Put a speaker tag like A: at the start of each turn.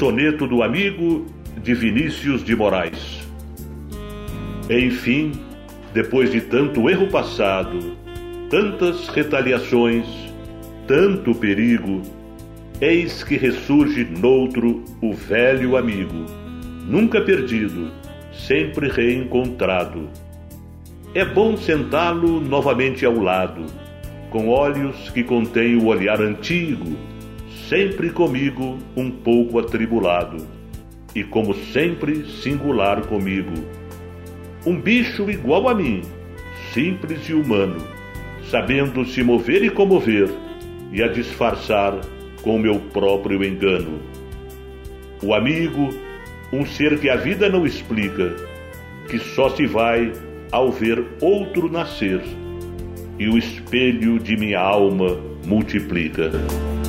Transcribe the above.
A: soneto do amigo de Vinícius de Moraes. Enfim, depois de tanto erro passado, tantas retaliações, tanto perigo, eis que ressurge noutro o velho amigo, nunca perdido, sempre reencontrado. É bom sentá-lo novamente ao lado, com olhos que contêm o olhar antigo, sempre comigo um pouco atribulado, e como sempre singular comigo. Um bicho igual a mim, simples e humano, sabendo se mover e comover, e a disfarçar com meu próprio engano. O amigo, um ser que a vida não explica, que só se vai ao ver outro nascer, e o espelho de minha alma multiplica.